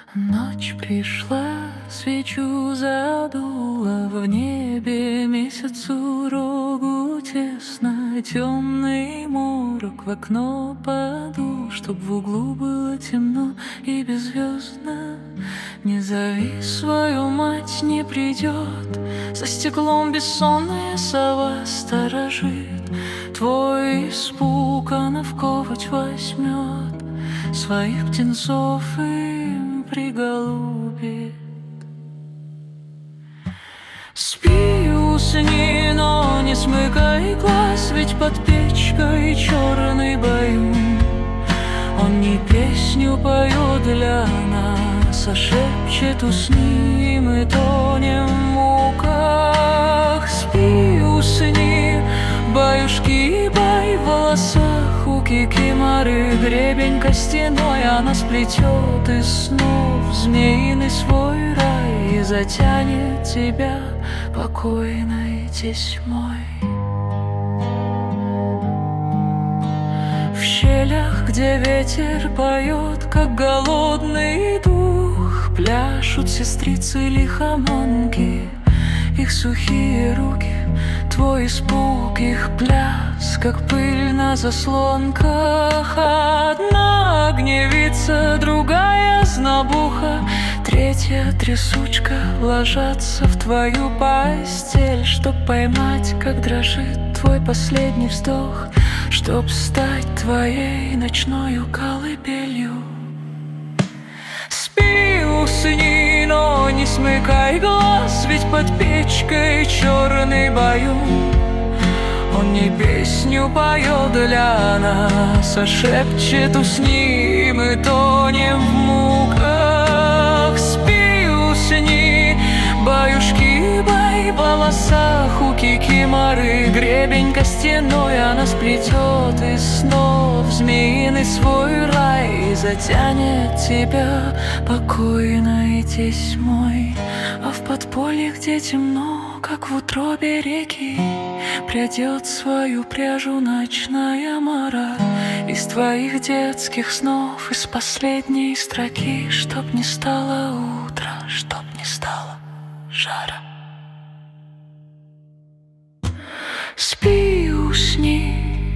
Ночь пришла, свечу задула, в небе месяцу рогу тесно. Темный морок в окно подул, чтоб в углу было темно и беззвездно. Не зови свою мать, не придет, за стеклом бессонная сова сторожит. Твой испуг она в ковать возьмет, своих птенцов им приголубит. Спи, усни, но не смыкай глаз, ведь под печкой черный баюн. Он не песню поет для нас, а шепчет: усни, мы тонем в муках. Спи, усни, баюшки, бай, в волосах у кикиморы гребень костяной. Она сплетет из снов змеиный свой рай и затянет тебя покойной тесьмой. В щелях, где ветер поет, как голодный дух, пляшут сестрицы лихоманки, их сухие руки, твой испуг, их пляс, как пыль на заслонках. Одна огневица, другая знобуха, третья трясучка ложатся в твою постель, чтоб поймать, как дрожит твой последний вздох, чтоб стать твоей ночною колыбелью. Спи, усни, но не смыкай глаз, ведь под печкой черный баюн. Он не песню поет для нас, а шепчет: усни, мы тонем в муках. Спи, усни, баюшки, бай, в волосах у кикиморы гребень костяной. Она сплетет из снов змеиный свой рай и затянет тебя покойной тесьмой. А в подполье, где темно, как в утробе реки, прядет свою пряжу ночная мора из твоих детских снов, из последней строки, чтоб не стало утра, чтоб не стало жара. Спи, усни,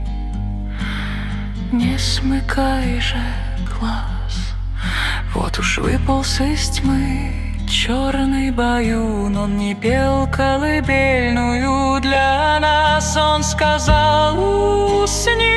не смыкай же глаз. Вот уж выполз из тьмы черный баюн. Он не пел колыбельную для нас, он сказал: усни,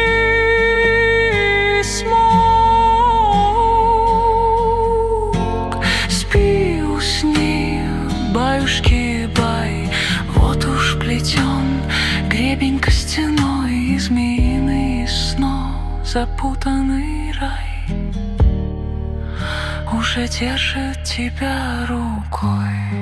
смог. Спи, усни, баюшки, бай, вот уж плетен гребень костяной и змеиный снов запутанный рай уже держит тебя рукой.